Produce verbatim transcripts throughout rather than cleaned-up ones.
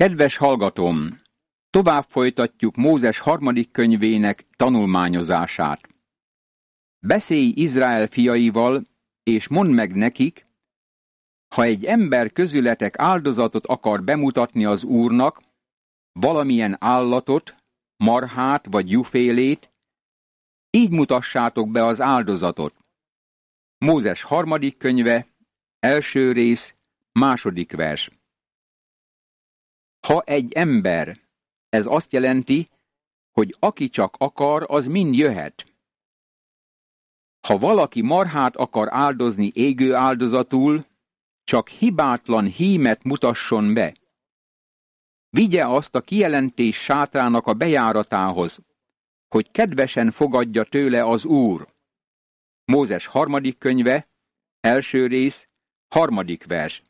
Kedves hallgatóm, tovább folytatjuk Mózes harmadik könyvének tanulmányozását. Beszélj Izrael fiaival, és mondd meg nekik, ha egy ember közületek áldozatot akar bemutatni az Úrnak, valamilyen állatot, marhát vagy juhfélét, így mutassátok be az áldozatot. Mózes harmadik könyve, első rész, második vers. Ha egy ember, ez azt jelenti, hogy aki csak akar, az mind jöhet. Ha valaki marhát akar áldozni égő áldozatul, csak hibátlan hímet mutasson be. Vigye azt a kijelentés sátrának a bejáratához, hogy kedvesen fogadja tőle az Úr. Mózes harmadik könyve, első rész, harmadik vers.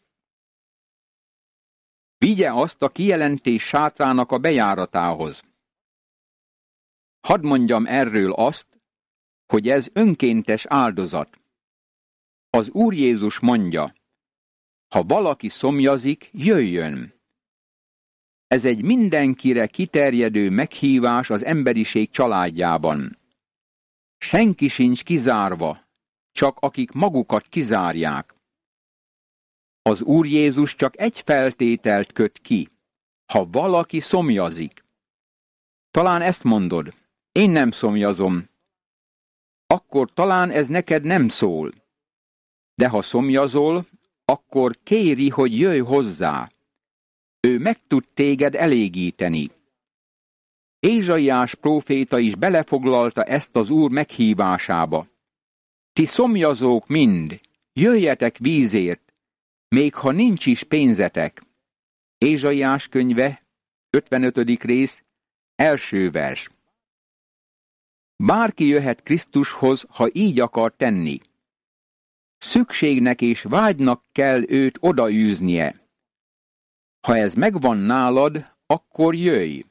Vigye azt a kijelentés sátrának a bejáratához. Hadd mondjam erről azt, hogy ez önkéntes áldozat. Az Úr Jézus mondja, ha valaki szomjazik, jöjjön. Ez egy mindenkire kiterjedő meghívás az emberiség családjában. Senki sincs kizárva, csak akik magukat kizárják. Az Úr Jézus csak egy feltételt köt ki, ha valaki szomjazik. Talán ezt mondod, én nem szomjazom, akkor talán ez neked nem szól. De ha szomjazol, akkor kéri, hogy jöjj hozzá. Ő meg tud téged elégíteni. Ézsaiás próféta is belefoglalta ezt az Úr meghívásába. Ti szomjazók mind, jöjjetek vízért, még ha nincs is pénzetek. Ézsaiás könyve, ötvenötödik rész, első vers. Bárki jöhet Krisztushoz, ha így akar tenni. Szükségnek és vágynak kell őt odaűznie. Ha ez megvan nálad, akkor jöjj.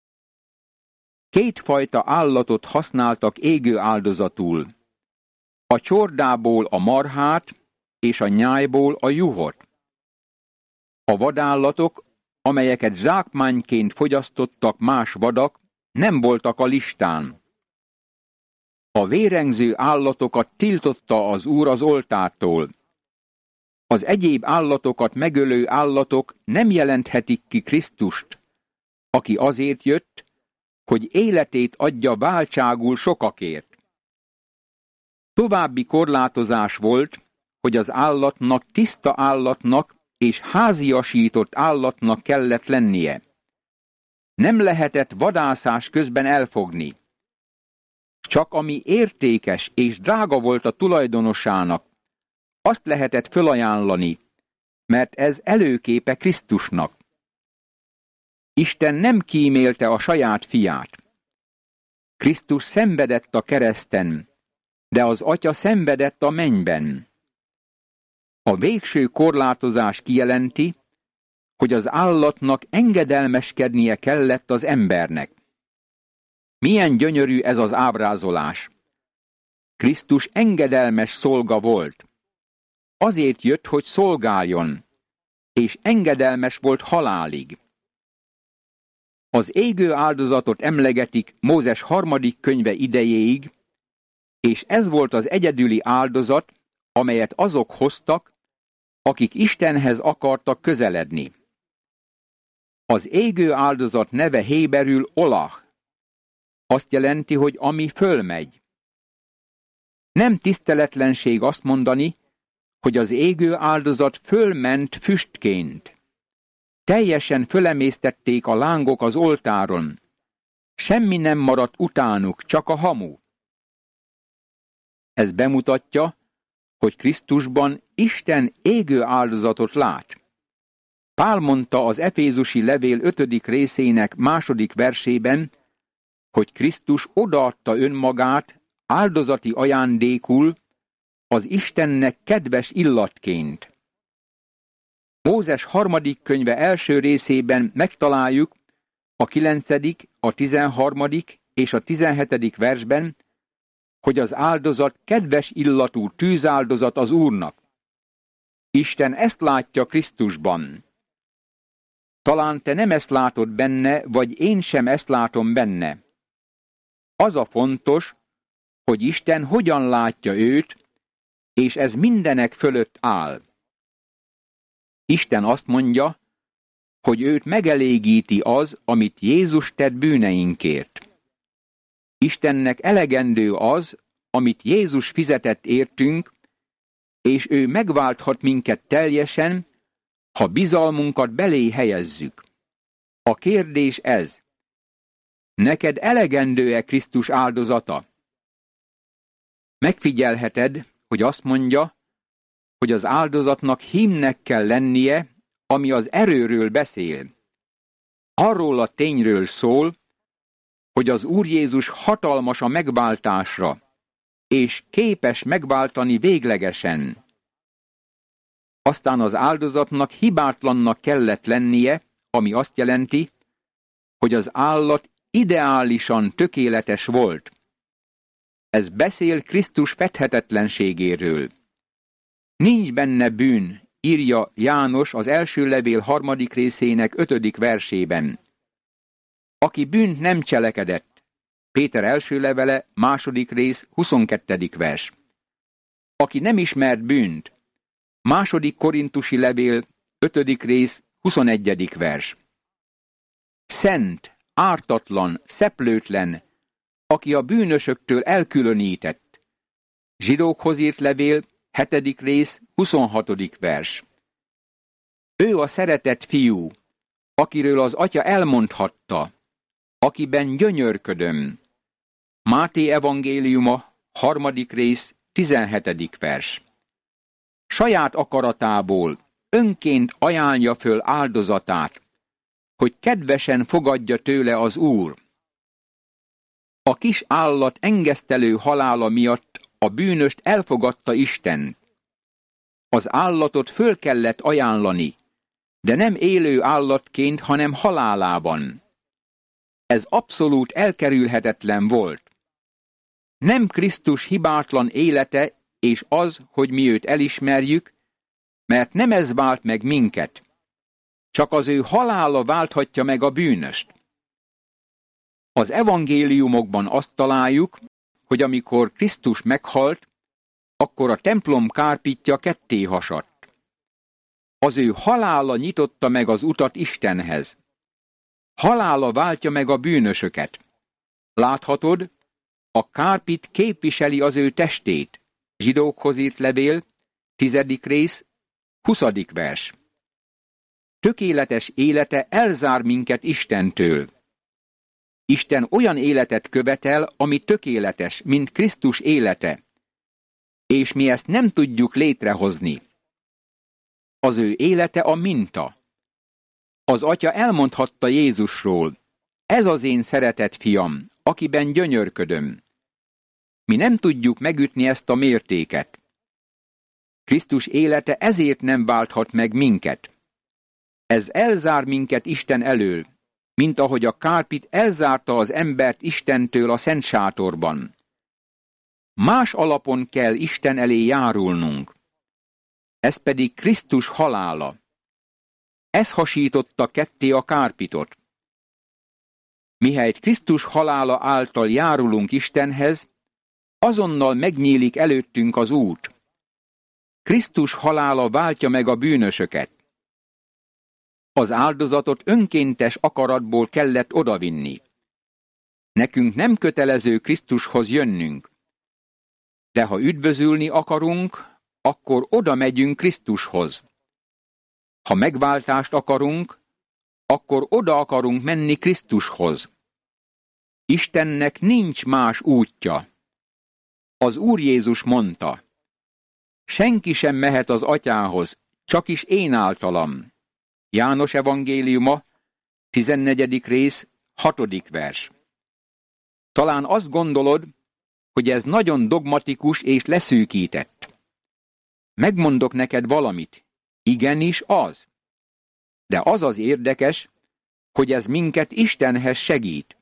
Kétfajta állatot használtak égő áldozatul. A csordából a marhát, és a nyájból a juhot. A vadállatok, amelyeket zsákmányként fogyasztottak más vadak, nem voltak a listán. A vérengző állatokat tiltotta az Úr az oltártól. Az egyéb állatokat megölő állatok nem jelenthetik ki Krisztust, aki azért jött, hogy életét adja váltságul sokakért. További korlátozás volt, hogy az állatnak tiszta állatnak és háziasított állatnak kellett lennie. Nem lehetett vadászás közben elfogni. Csak ami értékes és drága volt a tulajdonosának, azt lehetett fölajánlani, mert ez előképe Krisztusnak. Isten nem kímélte a saját fiát. Krisztus szenvedett a kereszten, de az Atya szenvedett a mennyben. A végső korlátozás kijelenti, hogy az állatnak engedelmeskednie kellett az embernek. Milyen gyönyörű ez az ábrázolás! Krisztus engedelmes szolga volt. Azért jött, hogy szolgáljon, és engedelmes volt halálig. Az égő áldozatot emlegetik Mózes harmadik könyve idejéig, és ez volt az egyedüli áldozat, amelyet azok hoztak, akik Istenhez akartak közeledni. Az égő áldozat neve héberül olah. Azt jelenti, hogy ami fölmegy. Nem tiszteletlenség azt mondani, hogy az égő áldozat fölment füstként. Teljesen fölemésztették a lángok az oltáron. Semmi nem maradt utánuk, csak a hamu. Ez bemutatja, hogy Krisztusban Isten égő áldozatot lát. Pál mondta az Efézusi levél ötödik részének második versében, hogy Krisztus odaadta önmagát áldozati ajándékul az Istennek kedves illatként. Mózes harmadik könyve első részében megtaláljuk a kilencedik, a tizenharmadik és a tizenhetedik versben, hogy az áldozat kedves illatú tűzáldozat az Úrnak. Isten ezt látja Krisztusban. Talán te nem ezt látod benne, vagy én sem ezt látom benne. Az a fontos, hogy Isten hogyan látja őt, és ez mindenek fölött áll. Isten azt mondja, hogy őt megelégíti az, amit Jézus tett bűneinkért. Istennek elegendő az, amit Jézus fizetett értünk, és ő megválthat minket teljesen, ha bizalmunkat belé helyezzük. A kérdés ez: neked elegendő-e Krisztus áldozata? Megfigyelheted, hogy azt mondja, hogy az áldozatnak hímnek kell lennie, ami az erőről beszél. Arról a tényről szól, hogy az Úr Jézus hatalmas a megváltásra, és képes megváltani véglegesen. Aztán az áldozatnak hibátlannak kellett lennie, ami azt jelenti, hogy az állat ideálisan tökéletes volt. Ez beszél Krisztus fedhetetlenségéről. Nincs benne bűn, írja János az első levél harmadik részének ötödik versében. Aki bűnt nem cselekedett. Péter első levele, második rész, huszonkettedik vers. Aki nem ismert bűnt. Második korintusi levél, ötödik rész, huszonegyedik vers. Szent, ártatlan, szeplőtlen, aki a bűnösöktől elkülönített. Zsidókhoz írt levél, hetedik rész, huszonhatodik vers. Ő a szeretett fiú, akiről az atya elmondhatta, akiben gyönyörködöm. Máté evangéliuma, harmadik rész, tizenhetedik vers. Saját akaratából önként ajánlja föl áldozatát, hogy kedvesen fogadja tőle az Úr. A kis állat engesztelő halála miatt a bűnöst elfogadta Isten. Az állatot föl kellett ajánlani, de nem élő állatként, hanem halálában. Ez abszolút elkerülhetetlen volt. Nem Krisztus hibátlan élete és az, hogy mi őt elismerjük, mert nem ez vált meg minket. Csak az ő halála válthatja meg a bűnöst. Az evangéliumokban azt találjuk, hogy amikor Krisztus meghalt, akkor a templom kárpitja ketté hasadt. Az ő halála nyitotta meg az utat Istenhez. Halála váltja meg a bűnösöket. Láthatod, a kárpit képviseli az ő testét. Zsidókhoz írt levél, tizedik rész, huszadik vers. Tökéletes élete elzár minket Istentől. Isten olyan életet követel, ami tökéletes, mint Krisztus élete, és mi ezt nem tudjuk létrehozni. Az ő élete a minta. Az atya elmondhatta Jézusról: ez az én szeretett fiam, akiben gyönyörködöm. Mi nem tudjuk megütni ezt a mértéket. Krisztus élete ezért nem válthat meg minket. Ez elzár minket Isten elől, mint ahogy a kárpit elzárta az embert Istentől a szent sátorban. Más alapon kell Isten elé járulnunk. Ez pedig Krisztus halála. Ez hasította ketté a kárpitot. Mihelyt Krisztus halála által járulunk Istenhez, azonnal megnyílik előttünk az út. Krisztus halála váltja meg a bűnösöket. Az áldozatot önkéntes akaratból kellett odavinni. Nekünk nem kötelező Krisztushoz jönnünk. De ha üdvözülni akarunk, akkor oda megyünk Krisztushoz. Ha megváltást akarunk, akkor oda akarunk menni Krisztushoz. Istennek nincs más útja. Az Úr Jézus mondta: senki sem mehet az atyához, csak is én általam. János evangéliuma, tizennegyedik rész, hatodik vers. Talán azt gondolod, hogy ez nagyon dogmatikus és leszűkített. Megmondok neked valamit. Igenis az. De az az érdekes, hogy ez minket Istenhez segít.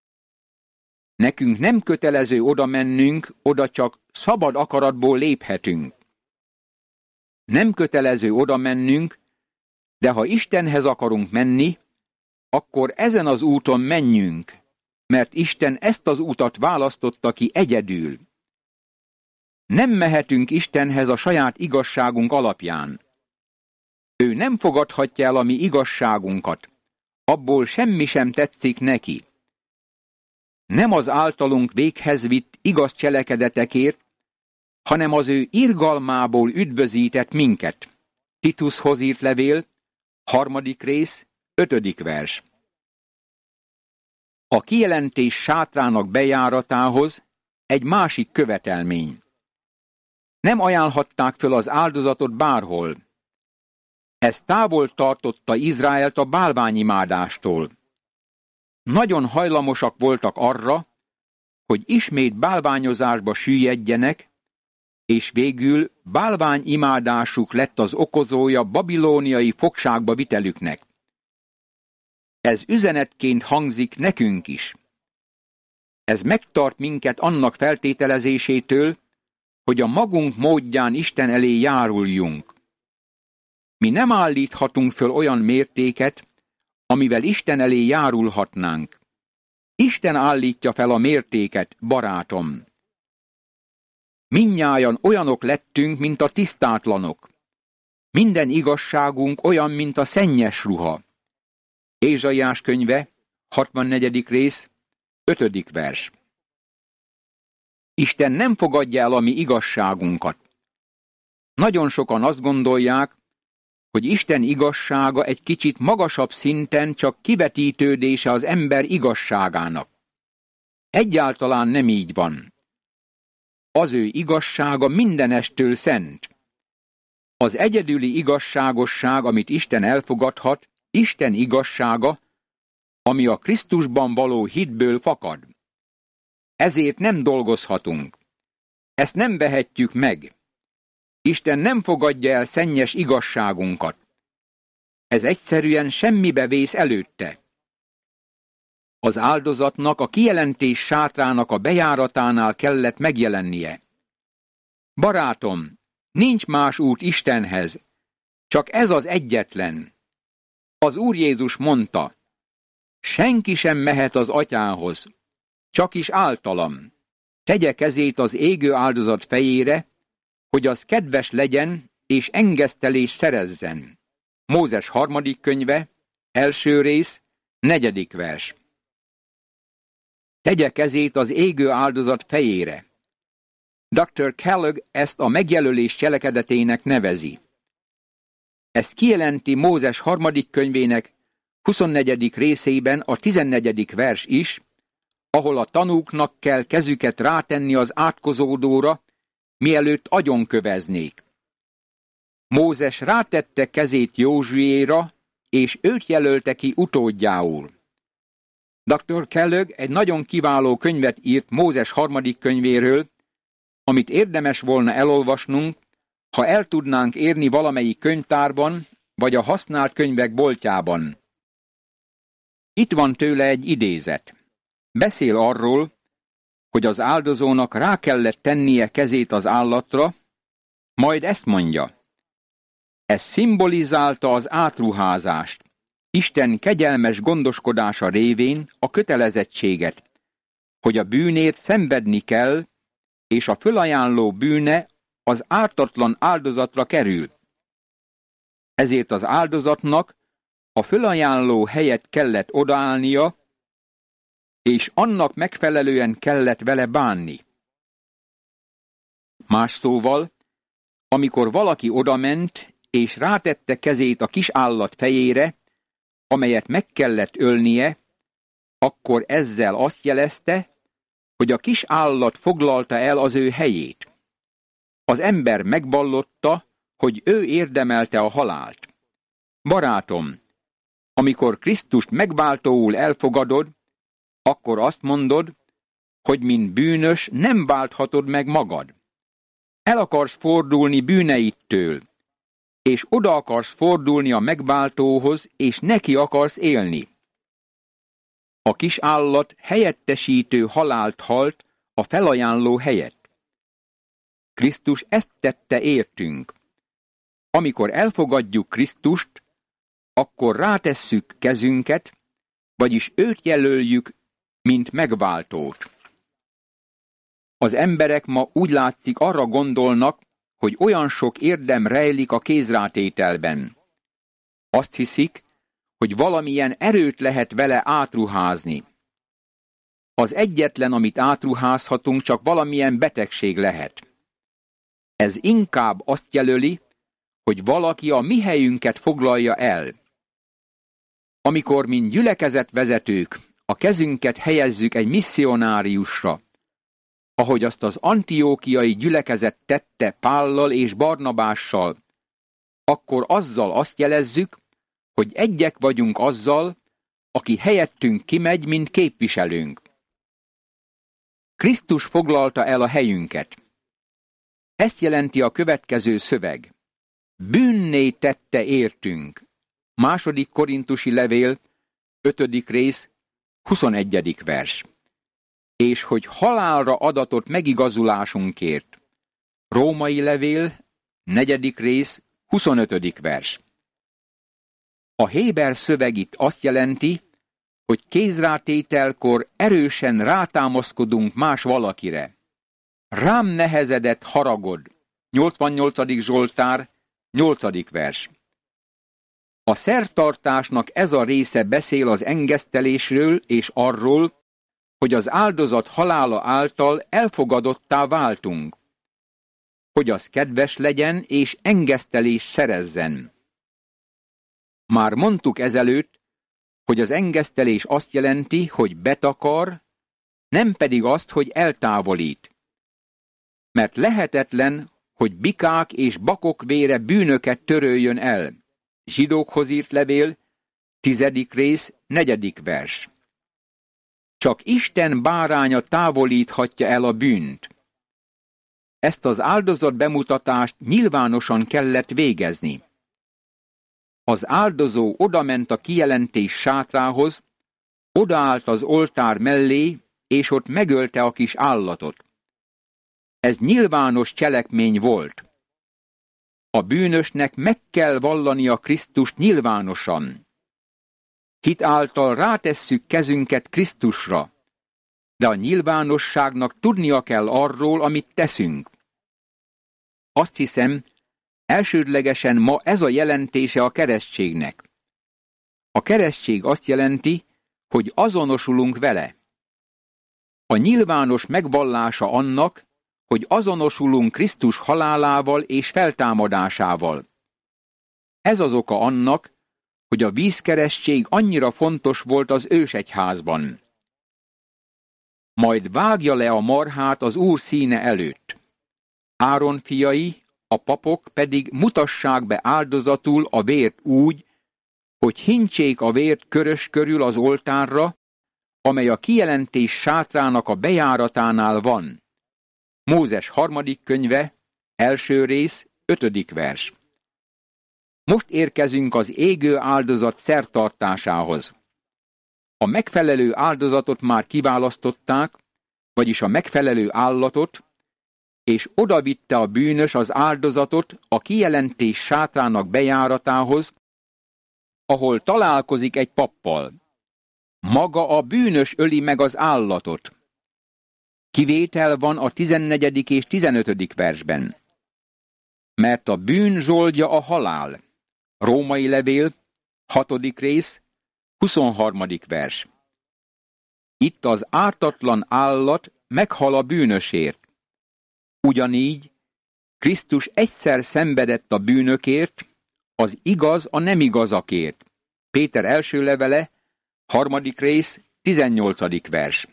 Nekünk nem kötelező oda mennünk, oda csak szabad akaratból léphetünk. Nem kötelező oda mennünk, De ha Istenhez akarunk menni, akkor ezen az úton menjünk, mert Isten ezt az utat választotta ki egyedül. Nem mehetünk Istenhez a saját igazságunk alapján. Ő nem fogadhatja el a mi igazságunkat, abból semmi sem tetszik neki. Nem az általunk véghez vitt igaz cselekedetekért, hanem az ő irgalmából üdvözített minket. Titushoz írt levél, harmadik rész, ötödik vers. A kijelentés sátrának bejáratához egy másik követelmény. Nem ajánlhatták föl az áldozatot bárhol. Ez távol tartotta Izraelt a bálványimádástól. Nagyon hajlamosak voltak arra, hogy ismét bálványozásba süllyedjenek, és végül bálványimádásuk lett az okozója babilóniai fogságba vitelüknek. Ez üzenetként hangzik nekünk is. Ez megtart minket annak feltételezésétől, hogy a magunk módján Isten elé járuljunk. Mi nem állíthatunk föl olyan mértéket, amivel Isten elé járulhatnánk. Isten állítja fel a mértéket, barátom. Mindnyájan olyanok lettünk, mint a tisztátlanok. Minden igazságunk olyan, mint a szennyes ruha. Ézsaiás könyve, hatvannegyedik rész, ötödik vers. Isten nem fogadja el a mi igazságunkat. Nagyon sokan azt gondolják, hogy Isten igazsága egy kicsit magasabb szinten csak kivetítődése az ember igazságának. Egyáltalán nem így van. Az ő igazsága mindenestől szent. Az egyedüli igazságosság, amit Isten elfogadhat, Isten igazsága, ami a Krisztusban való hitből fakad. Ezért nem dolgozhatunk. Ezt nem vehetjük meg. Isten nem fogadja el szennyes igazságunkat. Ez egyszerűen semmibe vész előtte. Az áldozatnak a kijelentés sátrának a bejáratánál kellett megjelennie. Barátom, nincs más út Istenhez, csak ez az egyetlen. Az Úr Jézus mondta, senki sem mehet az Atyához, csak is általam. Tegye kezét az égő áldozat fejére, hogy az kedves legyen, és engesztelés szerezzen. Mózes harmadik könyve, első rész, negyedik vers. Tegye kezét az égő áldozat fejére. doktor Kellogg ezt a megjelölés cselekedetének nevezi. Ez kijelenti Mózes harmadik könyvének huszonnegyedik részében a tizennegyedik vers is, ahol a tanúknak kell kezüket rátenni az átkozódóra, mielőtt agyonköveznék. Mózes rátette kezét Józsuéra, és őt jelölte ki utódjául. doktor Kellogg egy nagyon kiváló könyvet írt Mózes harmadik könyvéről, amit érdemes volna elolvasnunk, ha el tudnánk érni valamelyik könyvtárban, vagy a használt könyvek boltjában. Itt van tőle egy idézet. Beszél arról, hogy az áldozónak rá kellett tennie kezét az állatra, majd ezt mondja. Ez szimbolizálta az átruházást, Isten kegyelmes gondoskodása révén a kötelezettséget, hogy a bűnét szenvedni kell, és a fölajánló bűne az ártatlan áldozatra kerül. Ezért az áldozatnak a fölajánló helyet kellett odaállnia, és annak megfelelően kellett vele bánni. Más szóval, amikor valaki odament, és rátette kezét a kis állat fejére, amelyet meg kellett ölnie, akkor ezzel azt jelezte, hogy a kis állat foglalta el az ő helyét. Az ember megvallotta, hogy ő érdemelte a halált. Barátom, amikor Krisztust megváltóul elfogadod, akkor azt mondod, hogy mint bűnös nem válthatod meg magad. El akarsz fordulni bűneidtől, és oda akarsz fordulni a megváltóhoz, és neki akarsz élni. A kis állat helyettesítő halált halt a felajánló helyett. Krisztus ezt tette értünk. Amikor elfogadjuk Krisztust, akkor rátesszük kezünket, vagyis őt jelöljük, mint megváltót. Az emberek ma úgy látszik arra gondolnak, hogy olyan sok érdem rejlik a kézrátételben. Azt hiszik, hogy valamilyen erőt lehet vele átruházni. Az egyetlen, amit átruházhatunk, csak valamilyen betegség lehet. Ez inkább azt jelöli, hogy valaki a mi helyünket foglalja el. Amikor, mint gyülekezetvezetők, a kezünket helyezzük egy misszionáriusra, ahogy azt az antiókiai gyülekezet tette Pállal és Barnabással, akkor azzal azt jelezzük, hogy egyek vagyunk azzal, aki helyettünk kimegy, mint képviselőnk. Krisztus foglalta el a helyünket. Ezt jelenti a következő szöveg. Bűnné tette értünk. Második Korintusi levél, ötödik rész, huszonegyedik vers. És hogy halálra adatott megigazulásunkért. Római levél, negyedik rész, huszonötödik vers. A héber szöveg itt azt jelenti, hogy kézrátételkor erősen rátámaszkodunk más valakire. Rám nehezedett haragod. nyolcvannyolcadik Zsoltár, nyolcadik vers. A szertartásnak ez a része beszél az engesztelésről és arról, hogy az áldozat halála által elfogadottá váltunk, hogy az kedves legyen és engesztelés szerezzen. Már mondtuk ezelőtt, hogy az engesztelés azt jelenti, hogy betakar, nem pedig azt, hogy eltávolít. Mert lehetetlen, hogy bikák és bakok vére bűnöket töröljön el. Zsidókhoz írt levél, tizedik rész, negyedik vers. Csak Isten báránya távolíthatja el a bűnt. Ezt az áldozat bemutatást nyilvánosan kellett végezni. Az áldozó odament a kijelentés sátrához, odaállt az oltár mellé, és ott megölte a kis állatot. Ez nyilvános cselekmény volt. A bűnösnek meg kell vallania Krisztust nyilvánosan. Hit által rátesszük kezünket Krisztusra, de a nyilvánosságnak tudnia kell arról, amit teszünk. Azt hiszem, elsődlegesen ma ez a jelentése a keresztségnek. A keresztség azt jelenti, hogy azonosulunk vele. A nyilvános megvallása annak, hogy azonosulunk Krisztus halálával és feltámadásával. Ez az oka annak, hogy a vízkeresztség annyira fontos volt az ősegyházban. Majd vágja le a marhát az Úr színe előtt. Áron fiai, a papok pedig mutassák be áldozatul a vért úgy, hogy hintsék a vért körös körül az oltárra, amely a kijelentés sátrának a bejáratánál van. Mózes harmadik könyve, első rész, ötödik vers. Most érkezünk az égő áldozat szertartásához. A megfelelő áldozatot már kiválasztották, vagyis a megfelelő állatot, és odavitte a bűnös az áldozatot a kijelentés sátrának bejáratához, ahol találkozik egy pappal. Maga a bűnös öli meg az állatot. Kivétel van a tizennegyedik és tizenötödik versben. Mert a bűn zsoldja a halál. Római levél, hatodik rész, huszonharmadik vers. Itt az ártatlan állat meghal a bűnösért. Ugyanígy Krisztus egyszer szenvedett a bűnökért, az igaz a nem igazakért. Péter első levele, harmadik rész, tizennyolcadik vers.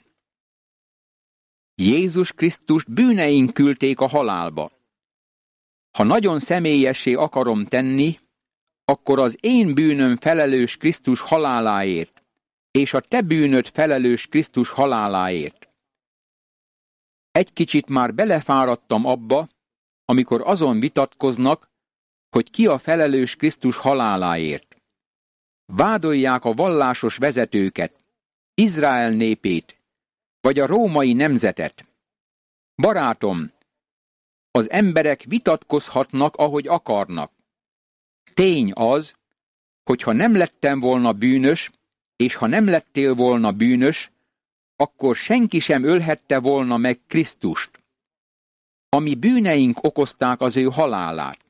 Jézus Krisztust bűneink küldték a halálba. Ha nagyon személyessé akarom tenni, akkor az én bűnöm felelős Krisztus haláláért, és a te bűnöd felelős Krisztus haláláért. Egy kicsit már belefáradtam abba, amikor azon vitatkoznak, hogy ki a felelős Krisztus haláláért. Vádolják a vallásos vezetőket, Izrael népét, vagy a római nemzetet. Barátom, az emberek vitatkozhatnak, ahogy akarnak. Tény az, hogyha nem lettem volna bűnös, és ha nem lettél volna bűnös, akkor senki sem ölhette volna meg Krisztust. A mi bűneink okozták az ő halálát.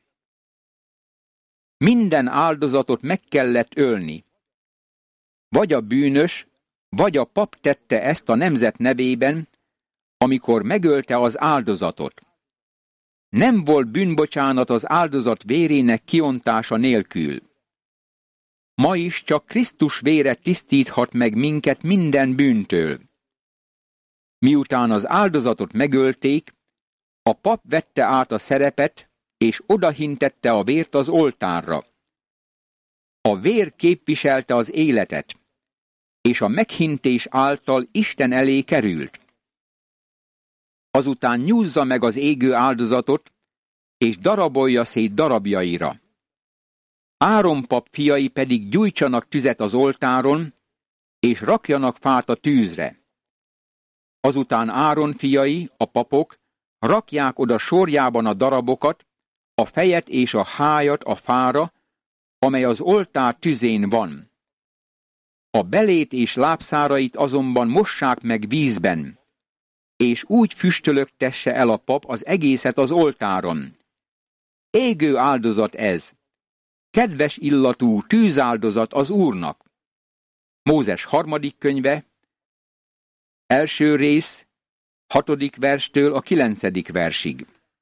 Minden áldozatot meg kellett ölni. Vagy a bűnös, vagy a pap tette ezt a nemzet nevében, amikor megölte az áldozatot. Nem volt bűnbocsánat az áldozat vérének kiontása nélkül. Ma is csak Krisztus vére tisztíthat meg minket minden bűntől. Miután az áldozatot megölték, a pap vette át a szerepet, és odahintette a vért az oltárra. A vér képviselte az életet, és a meghintés által Isten elé került. Azután nyúzza meg az égő áldozatot, és darabolja szét darabjaira. Áron pap fiai pedig gyújtsanak tüzet az oltáron, és rakjanak fát a tűzre. Azután Áron fiai, a papok, rakják oda sorjában a darabokat, a fejet és a hájat a fára, amely az oltár tüzén van. A belét és lábszárait azonban mossák meg vízben, és úgy füstölögtesse el a pap az egészet az oltáron. Égő áldozat ez, kedves illatú tűzáldozat az Úrnak. Mózes harmadik könyve, első rész, hatodik verstől a kilencedik versig.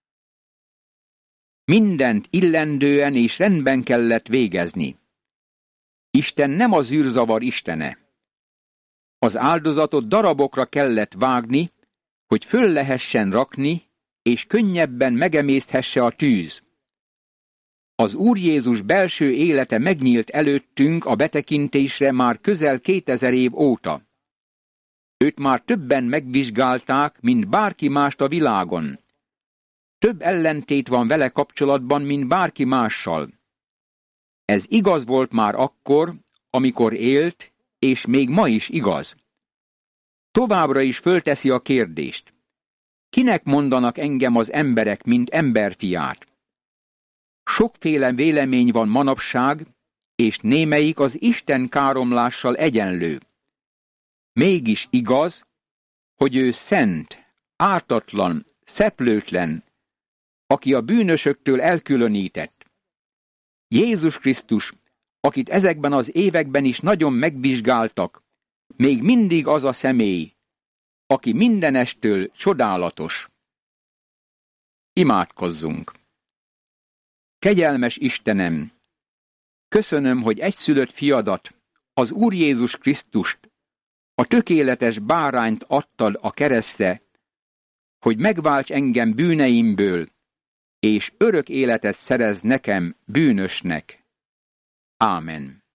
Mindent illendően és rendben kellett végezni. Isten nem az űrzavar istene. Az áldozatot darabokra kellett vágni, hogy föl lehessen rakni, és könnyebben megemészthesse a tűz. Az Úr Jézus belső élete megnyílt előttünk a betekintésre már közel kétezer év óta. Őt már többen megvizsgálták, mint bárki mást a világon. Több ellentét van vele kapcsolatban, mint bárki mással. Ez igaz volt már akkor, amikor élt, és még ma is igaz. Továbbra is fölteszi a kérdést. Kinek mondanak engem az emberek, mint emberfiát? Sokféle vélemény van manapság, és némelyik az Isten káromlással egyenlő. Mégis igaz, hogy ő szent, ártatlan, szeplőtlen, aki a bűnösöktől elkülönített. Jézus Krisztus, akit ezekben az években is nagyon megvizsgáltak, még mindig az a személy, aki mindenestől csodálatos. Imádkozzunk! Kegyelmes Istenem, köszönöm, hogy egyszülött fiadat, az Úr Jézus Krisztust, a tökéletes bárányt adtad a keresztre, hogy megválts engem bűneimből, és örök életet szerez nekem bűnösnek. Ámen.